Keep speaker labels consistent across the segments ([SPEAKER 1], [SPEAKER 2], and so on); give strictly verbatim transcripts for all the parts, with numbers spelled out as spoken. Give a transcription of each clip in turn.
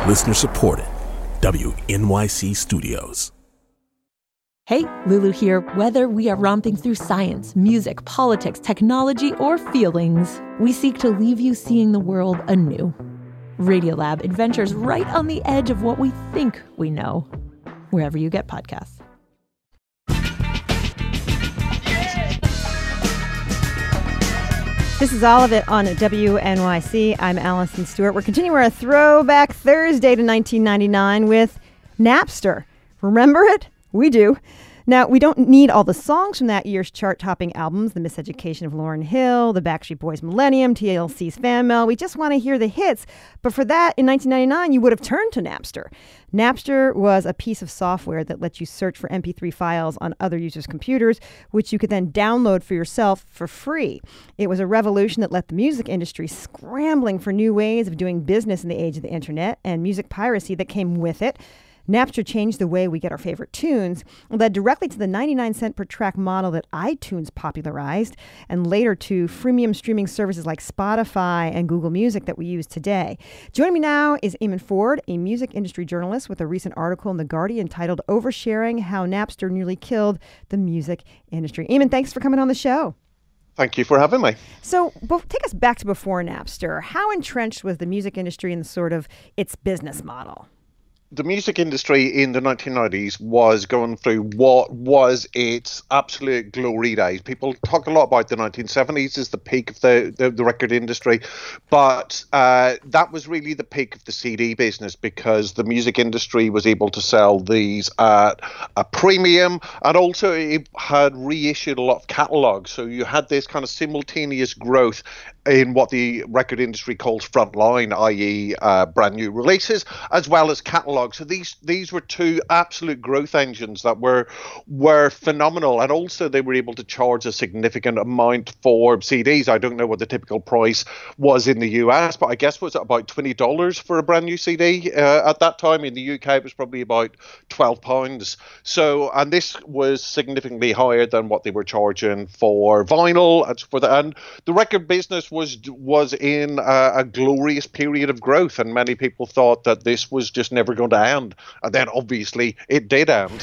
[SPEAKER 1] Listener supported. W N Y C Studios.
[SPEAKER 2] Hey, Lulu here. Whether we are romping through science, music, politics, technology, or feelings, we seek to leave you seeing the world anew. Radiolab adventures right on the edge of what we think we know. Wherever you get podcasts.
[SPEAKER 3] This is all of it on W N Y C. I'm Allison Stewart. We're continuing our Throwback Thursday to nineteen ninety-nine with Napster. Remember it? We do. Now, we don't need all the songs from that year's chart-topping albums, The Miseducation of Lauryn Hill, The Backstreet Boys' Millennium, T L C's Fan Mail. We just want to hear the hits. But for that, in nineteen ninety-nine, you would have turned to Napster. Napster was a piece of software that lets you search for M P three files on other users' computers, which you could then download for yourself for free. It was a revolution that let the music industry scrambling for new ways of doing business in the age of the internet and music piracy that came with it. Napster changed the way we get our favorite tunes and led directly to the ninety-nine cent per track model that iTunes popularized, and later to freemium streaming services like Spotify and Google Music that we use today. Joining me now is Eamon Ford, a music industry journalist with a recent article in The Guardian titled Oversharing: How Napster Nearly Killed the Music Industry. Eamon, thanks for coming on the show.
[SPEAKER 4] Thank you for having me.
[SPEAKER 3] So be- take us back to before Napster. How entrenched was the music industry in the sort of its business model?
[SPEAKER 4] The music industry in the nineteen nineties was going through what was its absolute glory days. People talk a lot about the nineteen seventies as the peak of the, the, the record industry, but uh, that was really the peak of the C D business because the music industry was able to sell these at a premium, and also it had reissued a lot of catalogs. So you had this kind of simultaneous growth in what the record industry calls frontline, that is uh, brand new releases, as well as catalogs. So these these were two absolute growth engines that were were phenomenal, and also they were able to charge a significant amount for C Ds. I don't know what the typical price was in the U S, but I guess was it about twenty dollars for a brand new C D uh, at that time. In the U K, it was probably about twelve pounds. So, and this was significantly higher than what they were charging for vinyl. And for the and the record business was was in a, a glorious period of growth, and many people thought that this was just never going to end, and then obviously it did end.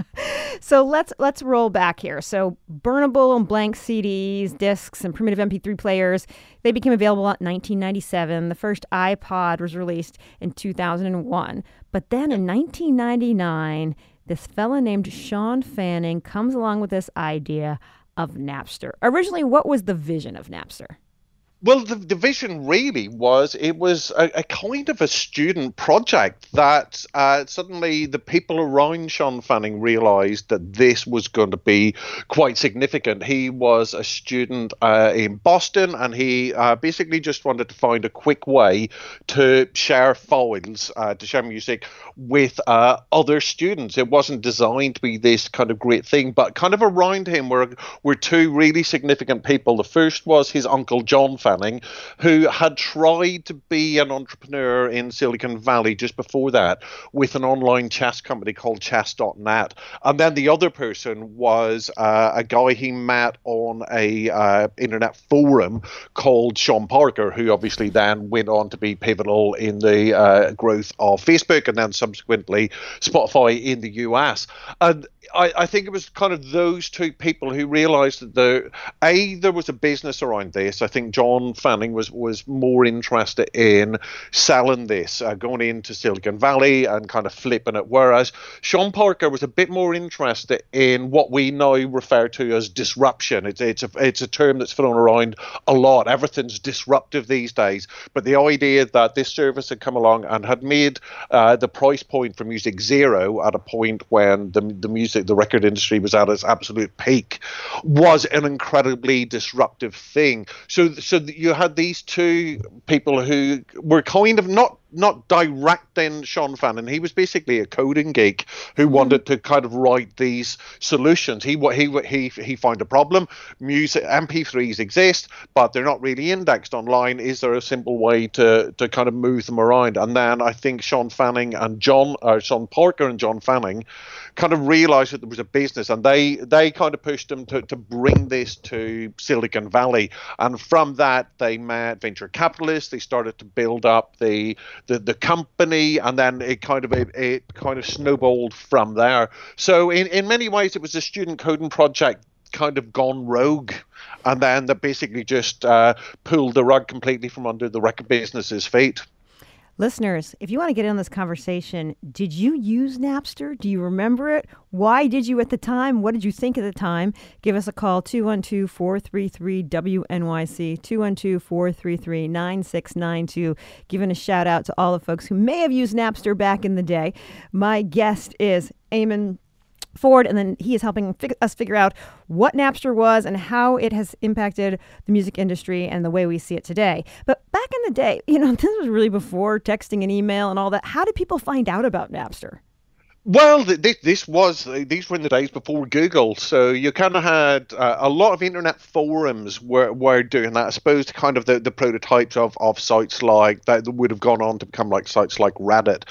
[SPEAKER 3] So let's let's roll back here. So burnable and blank C Ds, discs, and primitive M P three players, they became available in nineteen ninety-seven. The first iPod was released in two thousand one. But then in nineteen ninety-nine, this fella named Sean Fanning comes along with this idea of Napster. Originally, what was the vision of Napster?
[SPEAKER 4] Well, the, the vision really was, it was a, a kind of a student project that uh, suddenly the people around Sean Fanning realized that this was going to be quite significant. He was a student uh, in Boston, and he uh, basically just wanted to find a quick way to share files, uh, to share music with uh, other students. It wasn't designed to be this kind of great thing, but kind of around him were, were two really significant people. The first was his uncle John Fanning, Fanning, who had tried to be an entrepreneur in Silicon Valley just before that with an online chess company called chess dot net. And then the other person was uh, a guy he met on a uh, internet forum called Sean Parker, who obviously then went on to be pivotal in the uh, growth of Facebook and then subsequently Spotify in the U S. And I, I think it was kind of those two people who realized that the A, there was a business around this. I think John Fanning was, was more interested in selling this, uh, going into Silicon Valley and kind of flipping it, whereas Sean Parker was a bit more interested in what we now refer to as disruption. It's it's a, it's a term that's thrown around a lot. Everything's disruptive these days, but the idea that this service had come along and had made uh, the price point for music zero at a point when the, the music, the record industry was at its absolute peak, was an incredibly disruptive thing. So, so you had these two people who were kind of not not directing Sean Fanning. He was basically a coding geek who mm-hmm. wanted to kind of write these solutions. He he he he found a problem. Music M P threes exist, but they're not really indexed online. Is there a simple way to to kind of move them around? And then I think Sean Fanning and John, or Sean Parker and John Fanning, kind of realized that there was a business, and they they kind of pushed them to to bring this to Silicon Valley. And from that, they met venture capitalists. They started to build up the the, the company, and then it kind of it, it kind of snowballed from there. So in, in many ways, it was a student coding project kind of gone rogue, and then that basically just uh, pulled the rug completely from under the record business's feet.
[SPEAKER 3] Listeners, if you want to get in on this conversation, did you use Napster? Do you remember it? Why did you at the time? What did you think at the time? Give us a call, two one two, four three three, W N Y C, two one two, four three three, nine six nine two. Giving a shout out to all the folks who may have used Napster back in the day. My guest is Eamon Ford, and then he is helping fig- us figure out what Napster was and how it has impacted the music industry and the way we see it today. But back in the day, you know, this was really before texting and email and all that. How did people find out about Napster?
[SPEAKER 4] Well, this, this was these were in the days before Google, so you kind of had uh, a lot of internet forums were, were doing that. I suppose kind of the, the prototypes of, of sites like that would have gone on to become like sites like Reddit.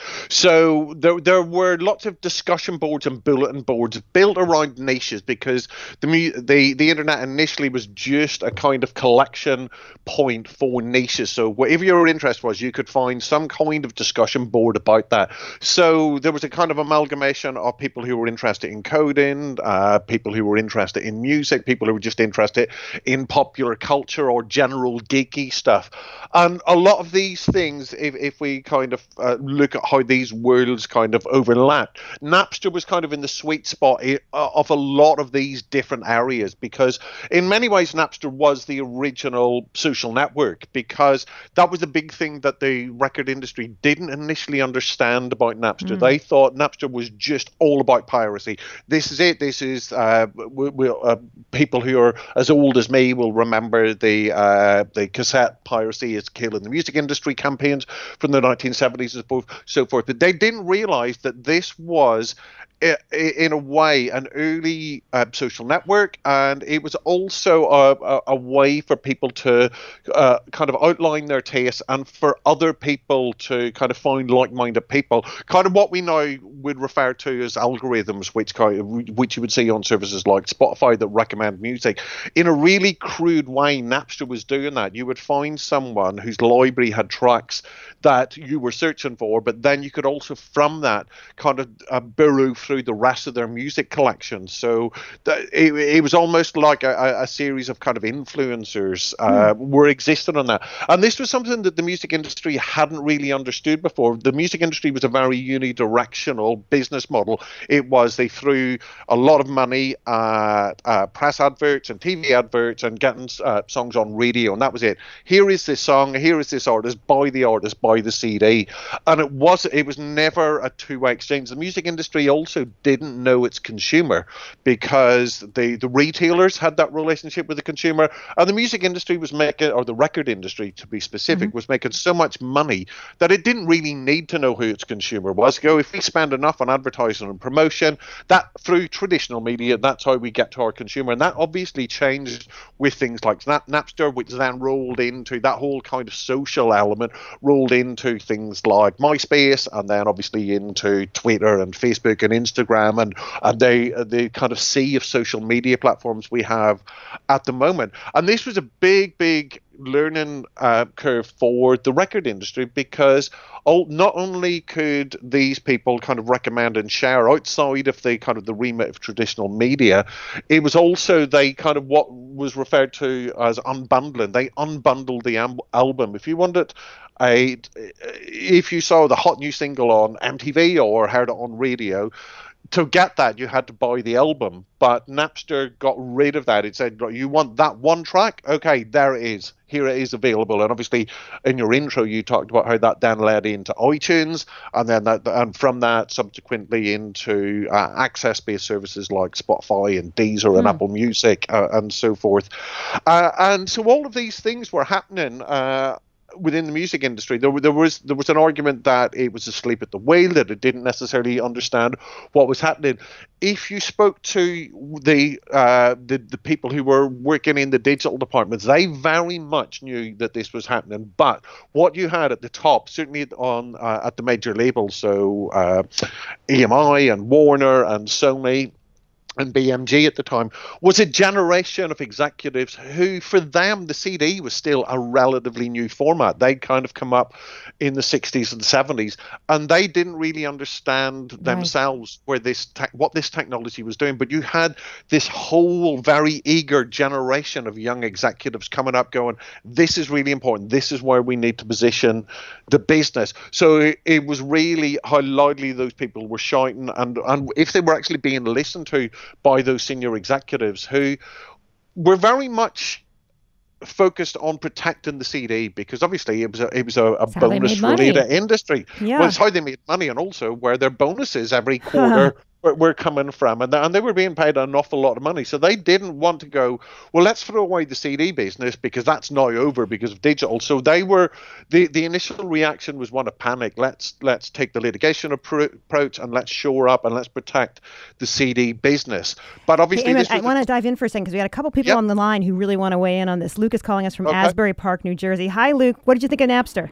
[SPEAKER 4] So there there were lots of discussion boards and bulletin boards built around niches, because the the the internet initially was just a kind of collection point for niches. So whatever your interest was, you could find some kind of discussion board about that. So there was a kind of amalgamation of people who were interested in coding, uh, people who were interested in music, people who were just interested in popular culture or general geeky stuff. And a lot of these things, if, if we kind of uh, look at how these worlds kind of overlap, Napster was kind of in the sweet spot of a lot of these different areas, because in many ways Napster was the original social network, because that was the big thing that the record industry didn't initially understand about Napster. Mm. They thought Napster was just all about piracy. This is it. This is uh, we, we, uh, people who are as old as me will remember the uh, the cassette piracy is killing the music industry campaigns from the nineteen seventies and so forth. But they didn't realize that this was, in a way, an early uh, social network, and it was also a, a, a way for people to uh, kind of outline their tastes, and for other people to kind of find like-minded people. Kind of what we now would refer to as algorithms, which kind of, which you would see on services like Spotify that recommend music. In a really crude way, Napster was doing that. You would find someone whose library had tracks that you were searching for, but then you could also, from that, kind of uh, burrow through the rest of their music collection. So th- it, it was almost like a, a series of kind of influencers uh, mm. were existing on that. And this was something that the music industry hadn't really understood before. The music industry was a very unidirectional business model. It was they threw a lot of money at uh, press adverts and T V adverts and getting uh, songs on radio, and that was it. Here is this song, here is this artist, buy the artist, buy the C D. And it was it was never a two-way exchange. The music industry also didn't know its consumer, because the, the retailers had that relationship with the consumer, and the music industry was making, or the record industry to be specific, mm-hmm. was making so much money that it didn't really need to know who its consumer was. Go, if we spend enough on advertising and promotion, that through traditional media, that's how we get to our consumer. And that obviously changed with things like Nap- Napster, which then rolled into that whole kind of social element, rolled into things like MySpace, and then obviously into Twitter and Facebook and Instagram, and, and they, the kind of sea of social media platforms we have at the moment. And this was a big, big learning uh, curve for the record industry, because oh, not only could these people kind of recommend and share outside of the kind of the remit of traditional media, it was also they kind of what was referred to as unbundling. They unbundled the am- album. If you wanted a, if you saw the hot new single on M T V or heard it on radio, to get that, you had to buy the album. But Napster got rid of that. It said, you want that one track? Okay, there it is. Here it is available. And obviously, in your intro, you talked about how that then led into iTunes, and then that, and from that, subsequently into uh, access-based services like Spotify and Deezer mm. and Apple Music uh, and so forth. Uh, and so all of these things were happening Uh, within the music industry. There, there was there was an argument that it was asleep at the wheel, that it didn't necessarily understand what was happening. If you spoke to the uh, the, the people who were working in the digital departments, they very much knew that this was happening. But what you had at the top, certainly on uh, at the major labels, so uh, E M I and Warner and Sony, and B M G at the time, was a generation of executives who, for them, the C D was still a relatively new format. They'd kind of come up in the sixties and seventies, and they didn't really understand
[SPEAKER 3] Right.
[SPEAKER 4] themselves where this te- what this technology was doing. But you had this whole very eager generation of young executives coming up going, this is really important. This is where we need to position the business. So it, it was really how loudly those people were shouting, and, and if they were actually being listened to by those senior executives who were very much focused on protecting the C D, because obviously it was a, it was a, a bonus related industry.
[SPEAKER 3] Yeah.
[SPEAKER 4] Well, it's how they made money, and also where their bonuses every quarter were, were coming from, and, and they were being paid an awful lot of money. So they didn't want to go, well, let's throw away the C D business because that's now over because of digital. So they were the the initial reaction was one of panic. Let's let's take the litigation appro- approach and let's shore up and let's protect the C D business. But obviously,
[SPEAKER 3] Hey, Eamon,
[SPEAKER 4] this was
[SPEAKER 3] I want to dive in for a second because we got a couple people
[SPEAKER 4] Yep.
[SPEAKER 3] on the line who really want to weigh in on this. Luke is calling us from
[SPEAKER 4] Okay.
[SPEAKER 3] Asbury Park, New Jersey. Hi, Luke. What did you think of Napster?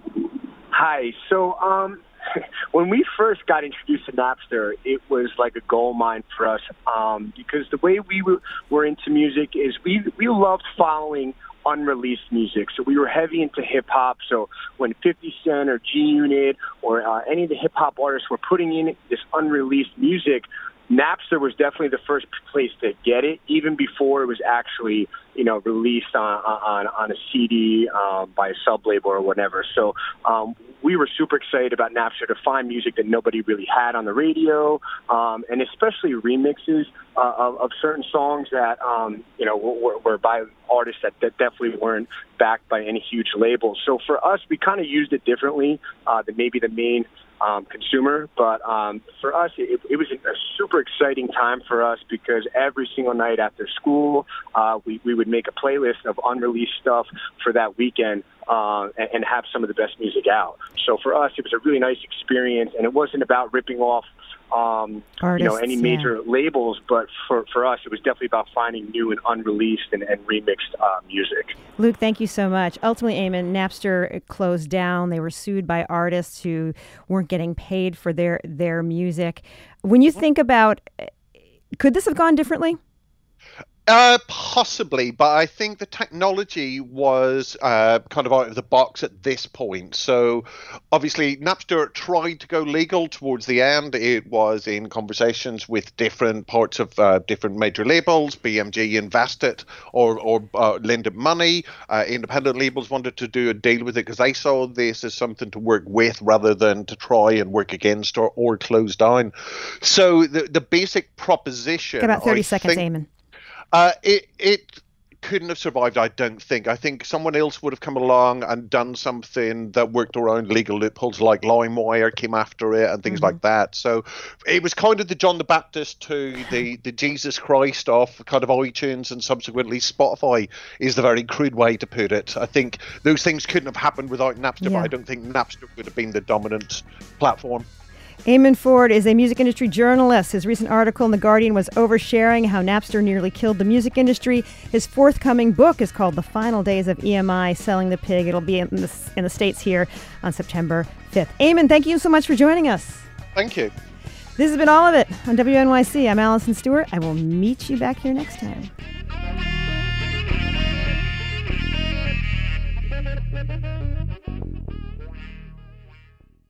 [SPEAKER 5] Hi. So um, when we first got introduced to Napster, it was like a gold mine for us um, because the way we were, were into music is we, we loved following unreleased music. So we were heavy into hip-hop. So when fifty Cent or G-Unit or uh, any of the hip-hop artists were putting in this unreleased music, Napster was definitely the first place to get it, even before it was actually, you know, released on on, on a C D um, by a sub-label or whatever. So um, we were super excited about Napster to find music that nobody really had on the radio, um, and especially remixes uh, of, of certain songs that, um, you know, were, were by artists that, that definitely weren't backed by any huge labels. So for us, we kind of used it differently uh, than maybe the main Um, consumer, but um, for us, it, it was a super exciting time for us because every single night after school, uh, we, we would make a playlist of unreleased stuff for that weekend uh, and, and have some of the best music out. So for us, it was a really nice experience, and it wasn't about ripping off um,
[SPEAKER 3] Artists,
[SPEAKER 5] you know, any major
[SPEAKER 3] yeah.
[SPEAKER 5] labels, but for, for us, it was definitely about finding new and unreleased and, and remixed uh, music.
[SPEAKER 3] Luke, thank you so much. Ultimately, Eamon, Napster closed down. They were sued by artists who weren't getting paid for their, their music. When you think about, could this have gone differently?
[SPEAKER 4] Uh, possibly, but I think the technology was uh, kind of out of the box at this point. So obviously Napster tried to go legal towards the end. It was in conversations with different parts of uh, different major labels. B M G invested or, or uh, lended money. Uh, independent labels wanted to do a deal with it because they saw this as something to work with rather than to try and work against or, or close down. So the, the basic proposition...
[SPEAKER 3] Got about thirty
[SPEAKER 4] I
[SPEAKER 3] seconds,
[SPEAKER 4] think,
[SPEAKER 3] Eamon.
[SPEAKER 4] Uh, it it couldn't have survived, I don't think. I think someone else would have come along and done something that worked around legal loopholes, like LimeWire came after it and things mm-hmm. like that. So it was kind of the John the Baptist to the, the Jesus Christ of kind of iTunes and subsequently Spotify is the very crude way to put it. I think those things couldn't have happened without Napster,
[SPEAKER 3] yeah.
[SPEAKER 4] but I don't think Napster would have been the dominant platform.
[SPEAKER 3] Eamon Ford is a music industry journalist. His recent article in The Guardian was Oversharing, How Napster Nearly Killed the Music Industry. His forthcoming book is called The Final Days of E M I, Selling the Pig. It'll be in the, in the States here on September fifth. Eamon, thank you so much for joining us.
[SPEAKER 4] Thank you.
[SPEAKER 3] This has been all of it on W N Y C. I'm Allison Stewart. I will meet you back here next time.